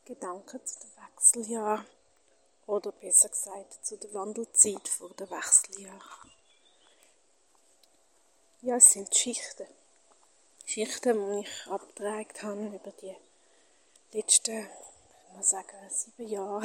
Gedanken zu den Wechseljahren oder besser gesagt zu der Wandelzeit vor den Wechseljahren. Ja, es sind Schichten. Schichten, die ich abgetragen habe über die letzten, ich mal sagen, 7 Jahre.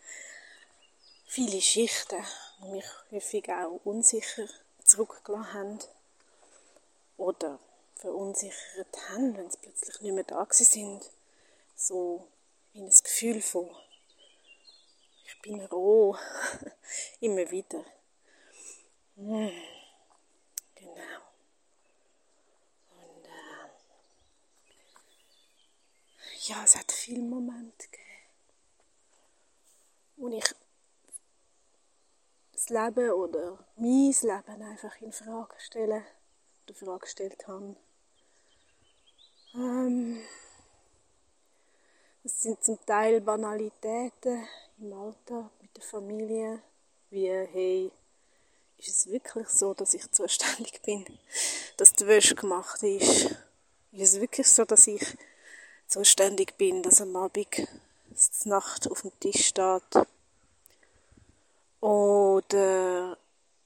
Viele Schichten, die mich häufig auch unsicher zurückgelassen haben oder verunsichert haben, wenn sie plötzlich nicht mehr da sind. So wie ein Gefühl von, ich bin roh, immer wieder. Genau. Und ja, es hat viele Momente gegeben, wo ich das Leben oder mein Leben einfach in Frage stellen oder Frage gestellt habe. Es sind zum Teil Banalitäten im Alltag mit der Familie, wie, hey, ist es wirklich so, dass ich zuständig bin, dass die Wäsche gemacht ist? Ist es wirklich so, dass ich zuständig bin, dass am Abend die Nacht auf dem Tisch steht? Oder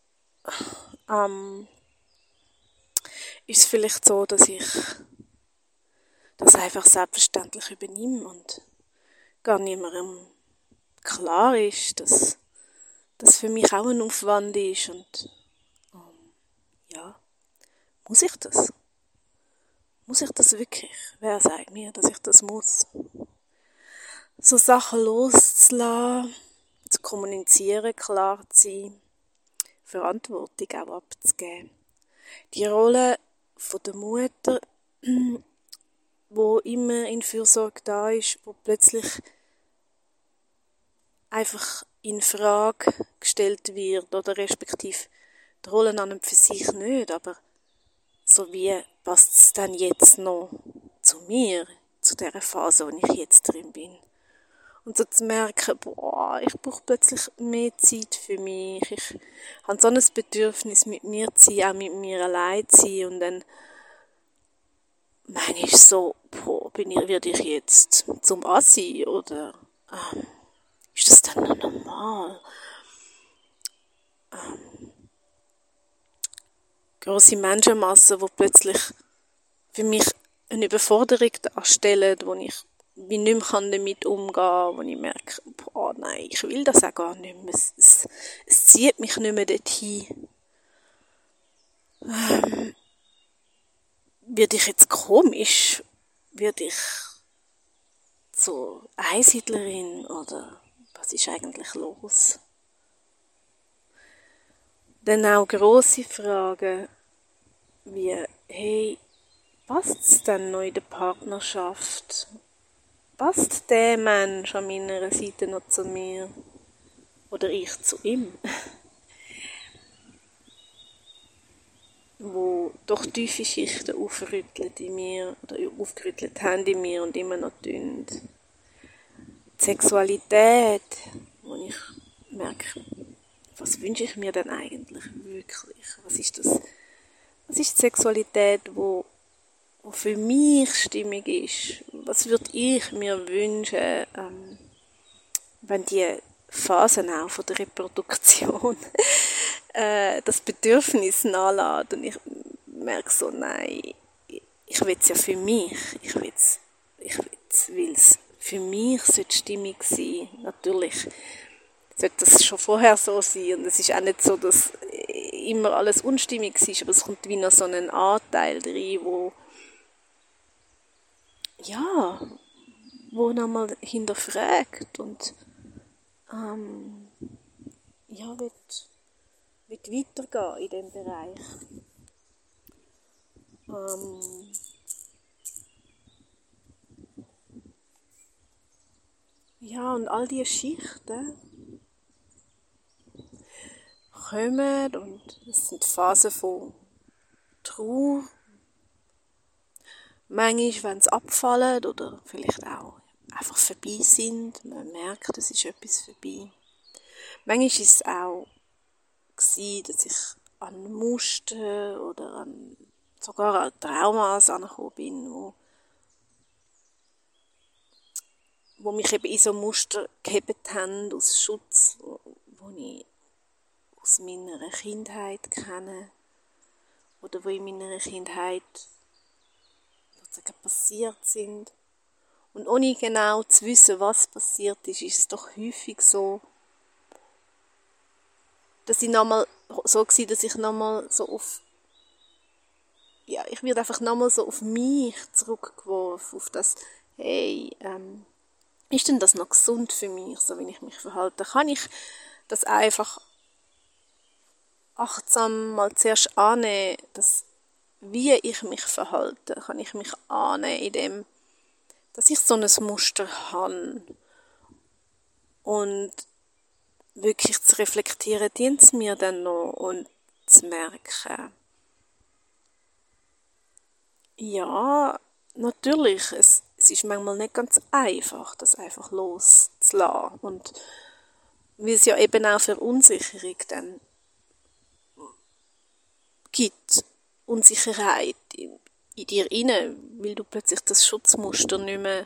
ist es vielleicht so, dass ich das einfach selbstverständlich übernehme und gar niemandem klar ist, dass das für mich auch ein Aufwand ist und ja, muss ich das? Muss ich das wirklich? Wer sagt mir, dass ich das muss? So Sachen loszulassen, zu kommunizieren, klar zu sein, Verantwortung auch abzugeben. Die Rolle von der Mutter, wo immer in Fürsorge da ist, wo plötzlich einfach in Frage gestellt wird oder respektive die Rolle an und für sich nicht, aber so wie passt es dann jetzt noch zu mir, zu der Phase, wo ich jetzt drin bin. Und so zu merken, ich brauche plötzlich mehr Zeit für mich. Ich habe so ein Bedürfnis, mit mir zu sein, auch mit mir allein zu sein. Und dann manchmal so, werde ich jetzt zum Assi oder ist das dann noch normal? Grosse Menschenmassen, die plötzlich für mich eine Überforderung darstellen, wo ich wie nicht mehr damit umgehen kann, wo ich merke, nein, ich will das auch gar nicht mehr. Es zieht mich nicht mehr dorthin. Werde ich jetzt komisch? Werde ich so Einsiedlerin oder was ist eigentlich los? Dann auch grosse Fragen wie, hey, passt es denn noch in der Partnerschaft? Passt der Mensch an meiner Seite noch zu mir? Oder ich zu ihm? Wo doch tiefe Schichten aufrüttelt in mir, oder aufgerüttelt haben in mir und immer noch tun. Die Sexualität, wo ich merke, was wünsche ich mir denn eigentlich wirklich? Was ist das? Was ist die Sexualität, wo für mich stimmig ist? Was würde ich mir wünschen, wenn die Phasen auch von der Reproduktion das Bedürfnis nachlässt und ich merke so, nein, ich will es ja für mich, weil es für mich stimmig sein. Natürlich sollte das schon vorher so sein und es ist auch nicht so, dass immer alles unstimmig ist, aber es kommt wie noch so ein Anteil rein, wo nochmal hinterfragt und wird weitergehen in diesem Bereich. Und all diese Schichten kommen und es sind Phasen von Trauer. Manchmal, wenn sie abfallen oder vielleicht auch einfach vorbei sind, man merkt, es ist etwas vorbei. Manchmal war es auch, dass ich an Muster oder sogar an Traumas angekommen bin, wo mich eben in so Muster gehebt haben, aus Schutz, wo ich aus meiner Kindheit kenne, oder wo in meiner Kindheit sozusagen passiert sind. Und ohne genau zu wissen, was passiert ist, ist es doch häufig so, dass ich nochmal so war, dass ich nochmal so ich werde einfach nochmal so auf mich zurückgeworfen, auf das, hey, ist denn das noch gesund für mich, so wie ich mich verhalte? Kann ich das einfach achtsam mal zuerst annehmen, dass, wie ich mich verhalte, kann ich mich annehmen, indem, dass ich so ein Muster habe. Und wirklich zu reflektieren, dient es mir dann noch, und zu merken, ja, natürlich, es ist manchmal nicht ganz einfach, das einfach loszulassen. Und weil es ja eben auch Verunsicherung dann gibt, Unsicherheit in dir inne, weil du plötzlich das Schutzmuster nicht mehr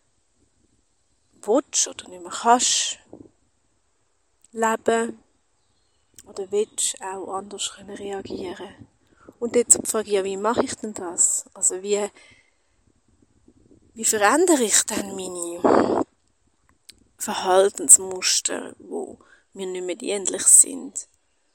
willst oder nicht mehr kannst leben oder willst auch anders reagieren können. Und jetzt die Frage, ja, wie mache ich denn das? Also wie verändere ich dann meine Verhaltensmuster, wo mir nicht mehr dienlich sind?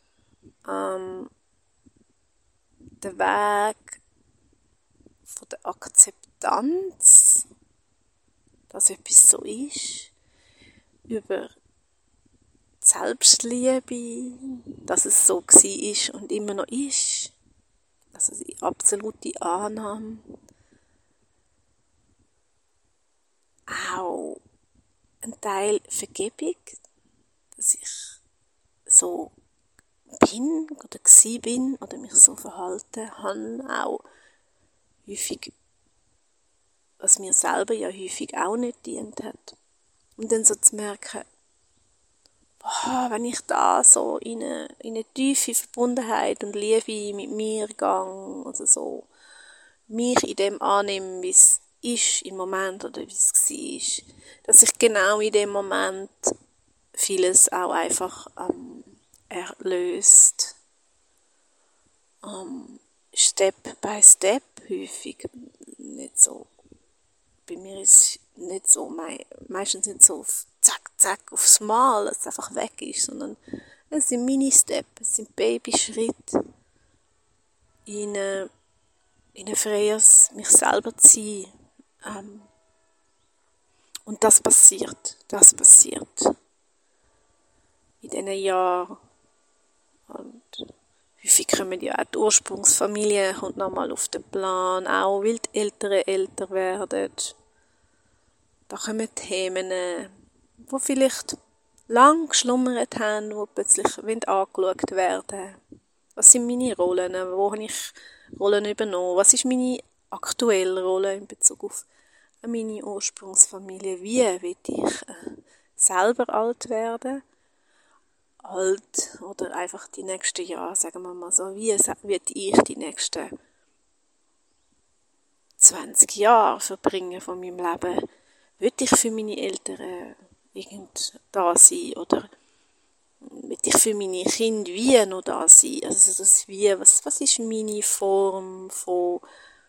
Der Weg von der Akzeptanz, dass etwas so ist, über die Selbstliebe, dass es so war und immer noch ist, also die absolute Annahme, auch ein Teil Vergebung, dass ich so bin oder gsi bin oder mich so verhalten habe, auch häufig, was mir selber ja häufig auch nicht dient hat. Und dann so zu merken, wenn ich da so in eine tiefe Verbundenheit und Liebe mit mir gehe, also so mich in dem annehme, wie es ist im Moment oder wie es war, dass ich genau in dem Moment vieles auch einfach erlöst. Step by Step häufig. Nicht so. Bei mir ist es nicht so, meistens nicht so auf zack, zack, aufs Mal, dass es einfach weg ist, sondern es sind Mini-Steps, es sind Babyschritte in ein freies mich selber zu sein. Und das passiert. In diesen Jahren. Und häufig kommen ja auch die Ursprungsfamilie kommt nochmal auf den Plan, auch weil die Eltern älter werden. Da kommen Themen, die vielleicht lang geschlummert haben, die plötzlich angeschaut werden. Was sind meine Rollen? Wo habe ich Rollen übernommen? Was ist meine aktuelle Rolle in Bezug auf meine Ursprungsfamilie? Wie will ich selber alt werden? Alt oder einfach die nächsten Jahre, sagen wir mal so, wie will ich die nächsten 20 Jahre verbringen von meinem Leben? Will ich für meine Eltern da sein oder will ich für meine Kinder wie noch da sein? Also das wie, was ist meine Form von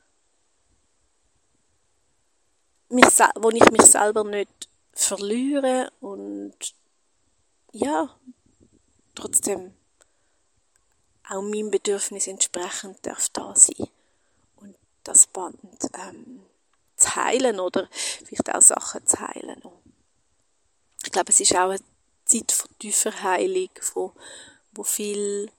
wo ich mich selber nicht verliere und ja, trotzdem auch meinem Bedürfnis entsprechend darf da sein. Und das Band zu heilen oder vielleicht auch Sachen zu heilen. Ich glaube, es ist auch eine Zeit von tiefer Heilung, wo viel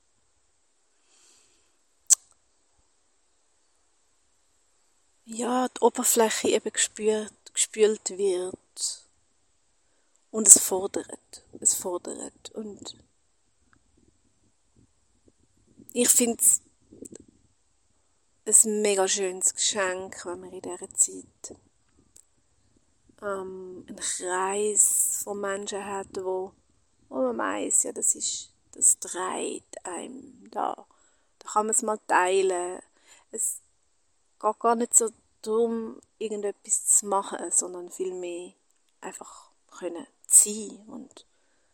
die Oberfläche eben gespült wird. Und es fordert. Und ich finde es ein mega schönes Geschenk, wenn man in dieser Zeit einen Kreis von Menschen hat, wo man weiss, ja, das trägt einem da. Da kann man es mal teilen. Es geht gar nicht so darum, irgendetwas zu machen, sondern vielmehr einfach können sein und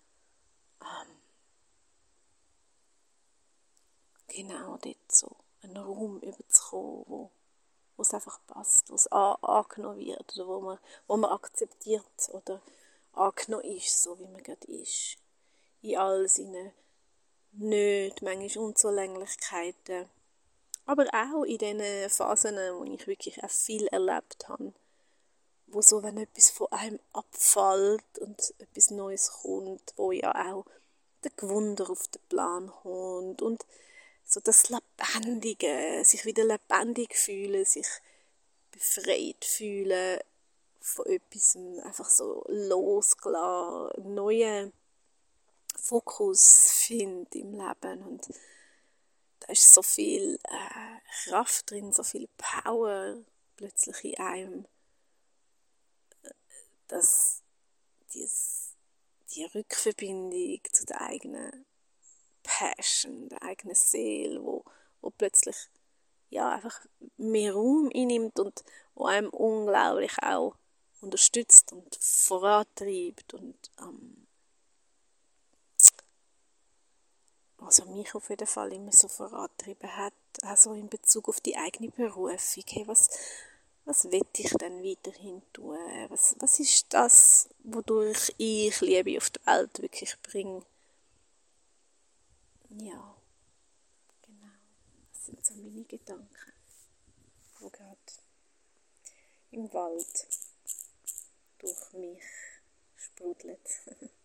genau dort so einen Raum überzukommen, wo es einfach passt, wo es angenommen wird oder wo man akzeptiert oder angenommen ist, so wie man gerade ist. In all seinen Nöten, manchmal Unzulänglichkeiten, aber auch in den Phasen, wo ich wirklich auch viel erlebt habe, wo so, wenn etwas von einem abfällt und etwas Neues kommt, wo ja auch der Gewunder auf den Plan kommt und so das Lebendige, sich wieder lebendig fühlen, sich befreit fühlen von etwas, einfach so losgelassen, einen neuen Fokus finden im Leben und da ist so viel Kraft drin, so viel Power plötzlich in einem, dass die Rückverbindung zu der eigenen Passion, der eigenen Seele, wo plötzlich ja, einfach mehr Raum einnimmt und wo einem unglaublich auch unterstützt und vorantreibt und also mich auf jeden Fall immer so vorangetrieben hat, also in Bezug auf die eigene Berufung. Hey, was will ich denn weiterhin tun? Was ist das, wodurch ich Liebe auf die Welt wirklich bringe? Ja, genau. Das sind so meine Gedanken, die gerade im Wald durch mich sprudelt.